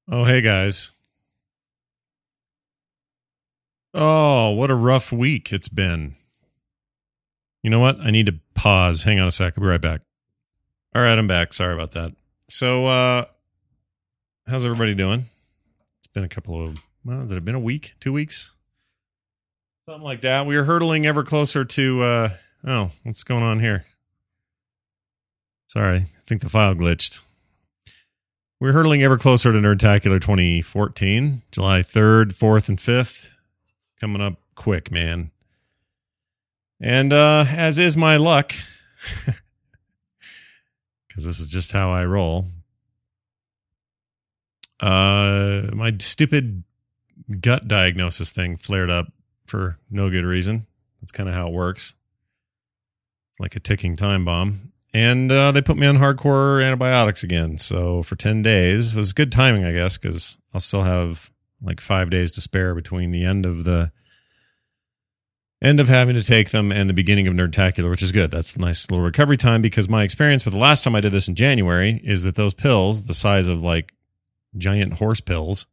Oh, hey guys. Oh, what a rough week it's been. You know what? I need to pause. Hang on a sec. I'll be right back. All right, I'm back. Sorry about that. So, how's everybody doing? It's been a couple of, has it been a week? 2 weeks? Something like that. We are hurtling ever closer to, what's going on here? Sorry, I think the file glitched. We're hurtling ever closer to Nerdtacular 2014, July 3rd, 4th, and 5th. Coming up quick, man. And as is my luck, because this is just how I roll, my stupid gut diagnosis thing flared up for no good reason. That's kind of how it works. It's like a ticking time bomb. And they put me on hardcore antibiotics again. So for 10 days, it was good timing, I guess, because I'll still have like 5 days to spare between the end of having to take them and the beginning of Nerdtacular, which is good. That's a nice little recovery time, because my experience with the last time I did this in January is that those pills, the size of like giant horse pills,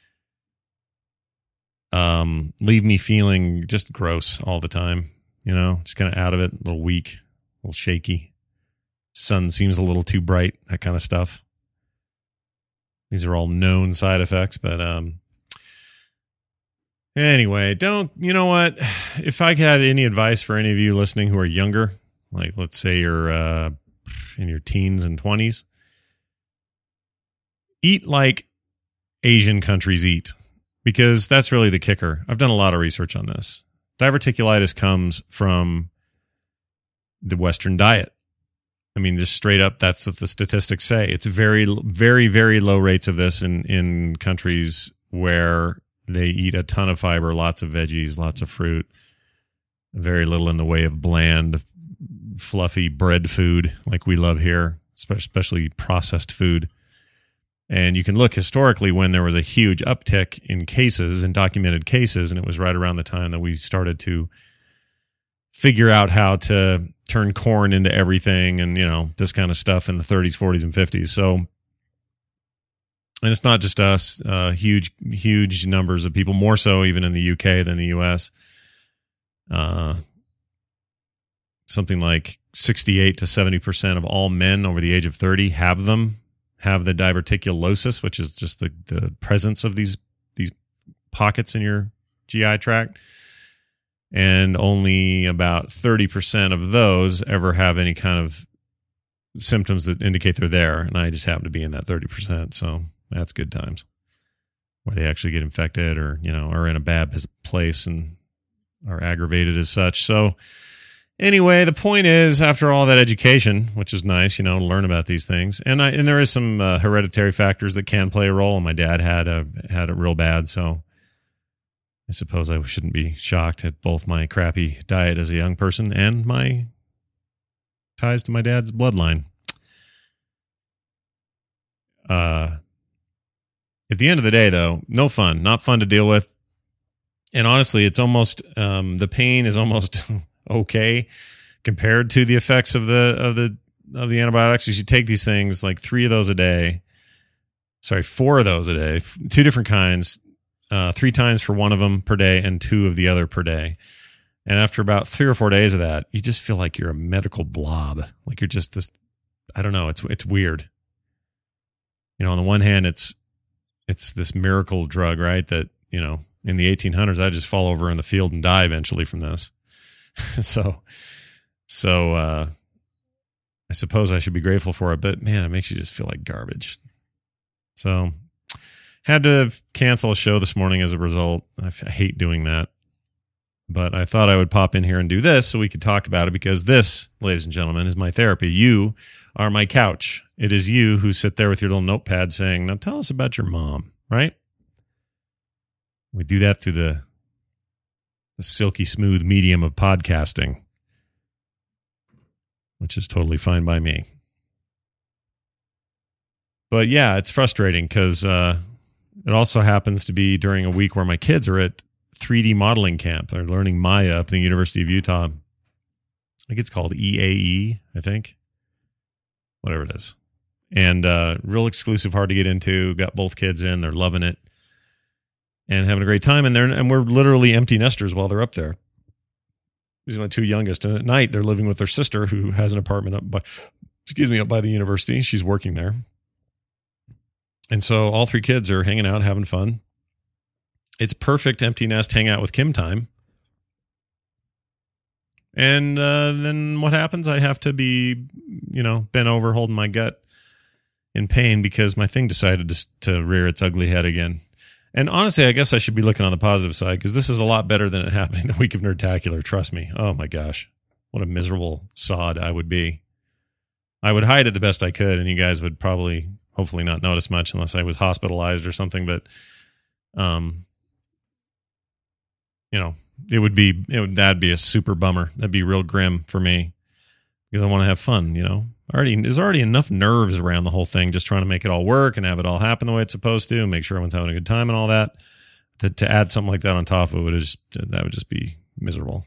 leave me feeling just gross all the time. You know, just kind of out of it, a little weak, a little shaky. Sun seems a little too bright, that kind of stuff. These are all known side effects, but anyway, you know what? If I had any advice for any of you listening who are younger, like let's say you're in your teens and 20s, eat like Asian countries eat, because that's really the kicker. I've done a lot of research on this. Diverticulitis comes from the Western diet. I mean, just straight up, that's what the statistics say. It's very, very, very low rates of this in countries where they eat a ton of fiber, lots of veggies, lots of fruit, very little in the way of bland, fluffy bread food like we love here, especially processed food. And you can look historically when there was a huge uptick in cases, in documented cases, and it was right around the time that we started to figure out how to turn corn into everything and, you know, this kind of stuff in the 30s, 40s, and 50s. So, and it's not just us, huge numbers of people, more so even in the UK than the US. Something like 68 to 70% of all men over the age of 30 have the diverticulosis, which is just the presence of these pockets in your GI tract. And only about 30% of those ever have any kind of symptoms that indicate they're there. And I just happen to be in that 30%. So that's good times, where they actually get infected or, you know, are in a bad place and are aggravated as such. So anyway, the point is, after all that education, which is nice, you know, to learn about these things, and there is some hereditary factors that can play a role. And my dad had it real bad, so I suppose I shouldn't be shocked at both my crappy diet as a young person and my ties to my dad's bloodline. At the end of the day, though, not fun to deal with. And honestly, it's almost, the pain is almost okay compared to the effects of the antibiotics. You should take these things, like 4 of those a day, 2 different kinds, 3 times for one of them per day and 2 of the other per day. And after about 3 or 4 days of that, you just feel like you're a medical blob. Like you're just this, I don't know. It's weird. You know, on the one hand, it's this miracle drug, right? That, you know, in the 1800s, I'd just fall over in the field and die eventually from this. So I suppose I should be grateful for it, but man, it makes you just feel like garbage. So had to cancel a show this morning as a result. I hate doing that. But I thought I would pop in here and do this so we could talk about it, because this, ladies and gentlemen, is my therapy. You are my couch. It is you who sit there with your little notepad saying, now tell us about your mom, right? We do that through the silky smooth medium of podcasting, which is totally fine by me. But yeah, it's frustrating because it also happens to be during a week where my kids are at 3D modeling camp. They're learning Maya up at the University of Utah. I think it's called EAE, I think. Whatever it is. and real exclusive, hard to get into. Got both kids in, they're loving it and having a great time. And we're literally empty nesters while they're up there. These are my two youngest, and at night they're living with their sister who has an apartment up by the university. She's working there, and so all three kids are hanging out, having fun. It's perfect empty nest hangout with Kim time. And then what happens? I have to be, bent over holding my gut in pain because my thing decided to rear its ugly head again. And honestly, I guess I should be looking on the positive side because this is a lot better than it happening the week of Nerdtacular. Trust me. Oh my gosh. What a miserable sod I would be. I would hide it the best I could, and you guys would probably, hopefully not notice much unless I was hospitalized or something. But, that'd be a super bummer. That'd be real grim for me because I want to have fun, There's already enough nerves around the whole thing, just trying to make it all work and have it all happen the way it's supposed to, and make sure everyone's having a good time and all that. To add something like that on top of it that would just be miserable.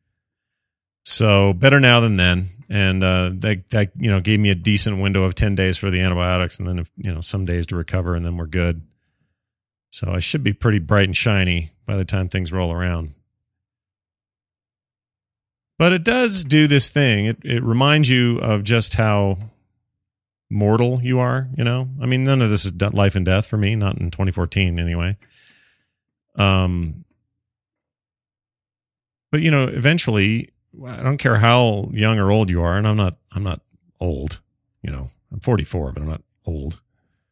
So better now than then, and that gave me a decent window of 10 days for the antibiotics, and then some days to recover, and then we're good. So I should be pretty bright and shiny by the time things roll around. But it does do this thing. It reminds you of just how mortal you are, I mean, none of this is life and death for me, not in 2014 anyway. But, eventually, I don't care how young or old you are, and I'm not old, I'm 44, but I'm not old.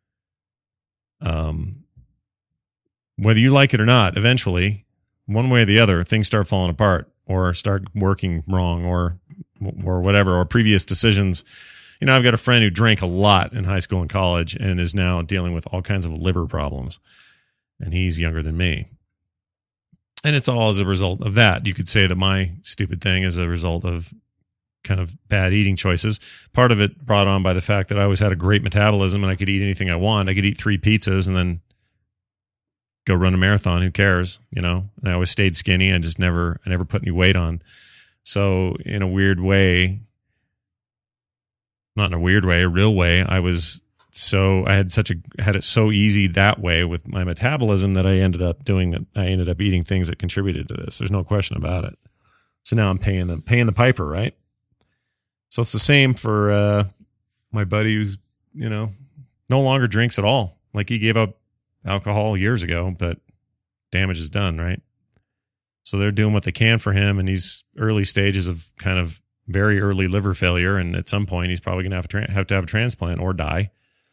Whether you like it or not, eventually, one way or the other, things start falling apart or start working wrong or whatever, or previous decisions. I've got a friend who drank a lot in high school and college and is now dealing with all kinds of liver problems. And he's younger than me. And it's all as a result of that. You could say that my stupid thing is a result of kind of bad eating choices. Part of it brought on by the fact that I always had a great metabolism and I could eat anything I want. I could eat 3 pizzas and then go run a marathon. Who cares? And I always stayed skinny. I never put any weight on. So in a weird way, not in a weird way, a real way, I had it so easy that way with my metabolism that I ended up eating things that contributed to this. There's no question about it. So now I'm paying the piper, right? So it's the same for my buddy who's, no longer drinks at all. Like he gave up alcohol years ago, but damage is done, right? So they're doing what they can for him, and he's early stages of kind of very early liver failure, and at some point he's probably going to have to have a transplant or die.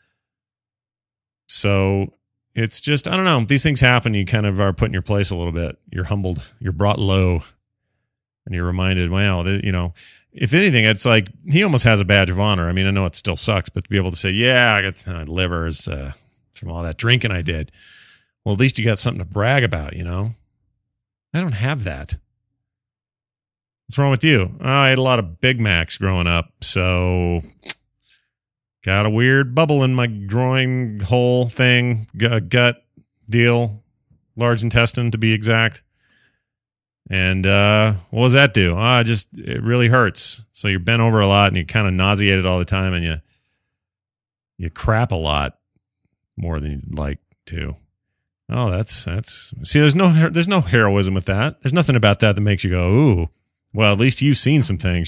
So it's just, I don't know, these things happen. You kind of are put in your place a little bit. You're humbled, you're brought low, and you're reminded, wow, if anything, it's like he almost has a badge of honor. I mean, I know it still sucks, but to be able to say, yeah, I got my livers from all that drinking I did. Well, at least you got something to brag about, I don't have that. What's wrong with you? Oh, I ate a lot of Big Macs growing up, so got a weird bubble in my groin hole thing, gut deal, large intestine to be exact. And what does that do? It really hurts. So you're bent over a lot and you're kind of nauseated all the time, and you crap a lot more than you'd like to. Oh, that's see, there's no heroism with that. There's nothing about that makes you go, ooh, well, at least you've seen some things,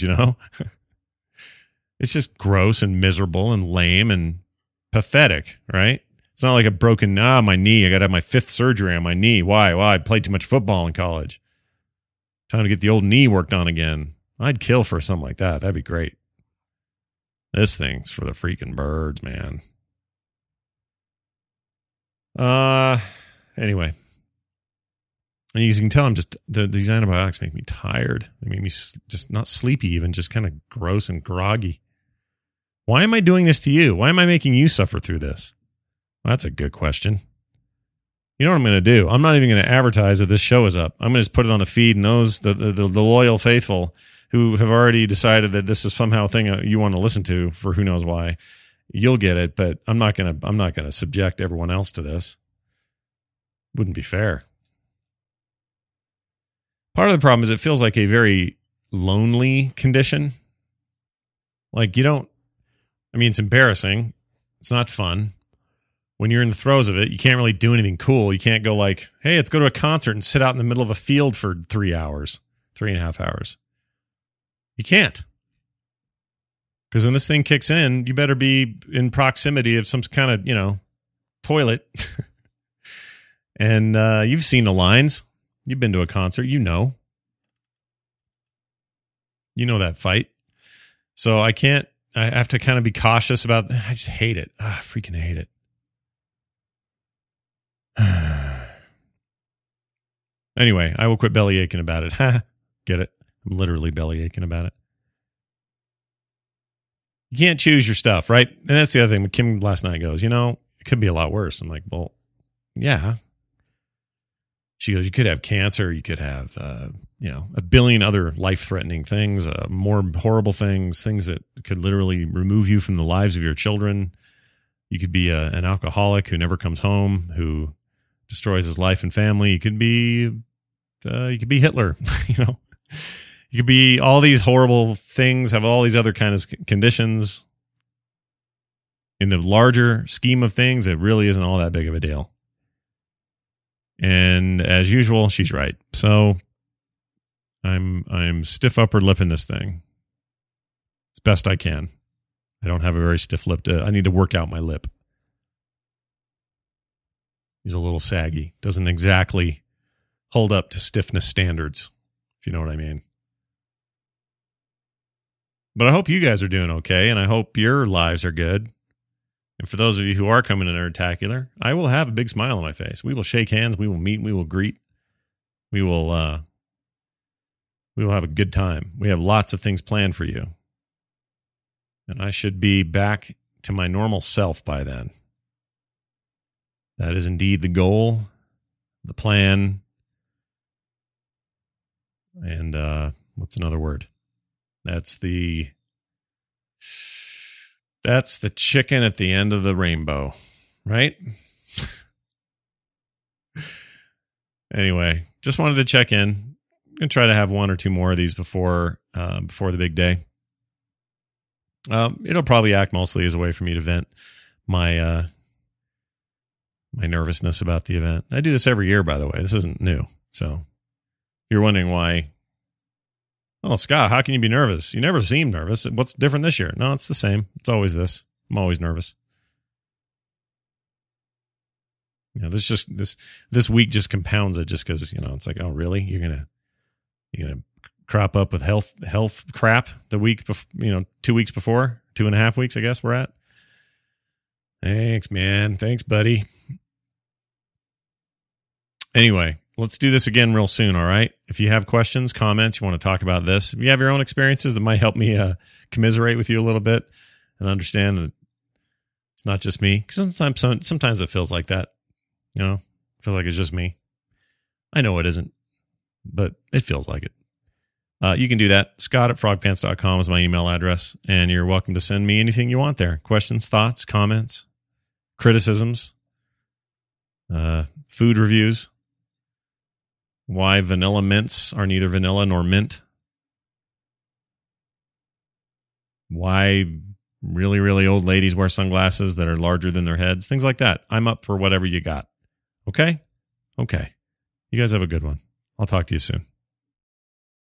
It's just gross and miserable and lame and pathetic, right? It's not like a broken, my knee. I got to have my 5th surgery on my knee. Why? Well, I played too much football in college. Time to get the old knee worked on again. I'd kill for something like that. That'd be great. This thing's for the freaking birds, man. Anyway. And as you can tell, I'm just, these antibiotics make me tired. They make me just not sleepy even, just kind of gross and groggy. Why am I doing this to you? Why am I making you suffer through this? Well, that's a good question. You know what I'm going to do? I'm not even going to advertise that this show is up. I'm going to just put it on the feed, and the loyal faithful who have already decided that this is somehow a thing you want to listen to for who knows why, you'll get it. But I'm not going to subject everyone else to this. Wouldn't be fair. Part of the problem is it feels like a very lonely condition. Like it's embarrassing. It's not fun. When you're in the throes of it, you can't really do anything cool. You can't go like, hey, let's go to a concert and sit out in the middle of a field for 3 hours, 3.5 hours. You can't. Because when this thing kicks in, you better be in proximity of some kind of, toilet. And you've seen the lines. You've been to a concert. You know that fight. So I have to kind of be cautious about, I just hate it. I freaking hate it. Anyway, I will quit belly aching about it. Get it? I'm literally belly aching about it. You can't choose your stuff, right? And that's the other thing. Kim last night goes, it could be a lot worse. I'm like, well, yeah. She goes, you could have cancer. You could have, a billion other life-threatening things, more horrible things that could literally remove you from the lives of your children. You could be an alcoholic who never comes home, who destroys his life and family. You could be Hitler. You could be all these horrible things, have all these other kinds of conditions. In the larger scheme of things, it really isn't all that big of a deal. And as usual, she's right. So I'm stiff upper lipping this thing as best I can. I don't have a very stiff lip. I need to work out my lip. He's a little saggy. Doesn't exactly hold up to stiffness standards, if you know what I mean. But I hope you guys are doing okay, and I hope your lives are good. And for those of you who are coming to Nerdtacular, I will have a big smile on my face. We will shake hands. We will meet. We will greet. We will have a good time. We have lots of things planned for you. And I should be back to my normal self by then. That is indeed the goal, the plan, and what's another word? That's the chicken at the end of the rainbow, right? Anyway, just wanted to check in. I'm going to try to have one or two more of these before the big day. It'll probably act mostly as a way for me to vent my nervousness about the event. I do this every year, by the way. This isn't new. So if you're wondering why, oh, Scott, how can you be nervous? You never seem nervous. What's different this year? No, it's the same. It's always this. I'm always nervous. This week just compounds it just because, it's like, oh, really? You're gonna crop up with health crap the week, 2 weeks before, 2.5 weeks, I guess we're at. Thanks, man. Thanks, buddy. Anyway, let's do this again real soon, all right? If you have questions, comments, you want to talk about this, if you have your own experiences that might help me commiserate with you a little bit and understand that it's not just me. Because sometimes it feels like that, it feels like it's just me. I know it isn't, but it feels like it. You can do that. Scott@frogpants.com is my email address, and you're welcome to send me anything you want there. Questions, thoughts, comments, criticisms, food reviews, why vanilla mints are neither vanilla nor mint, why really, really old ladies wear sunglasses that are larger than their heads, things like that. I'm up for whatever you got. Okay? Okay. You guys have a good one. I'll talk to you soon.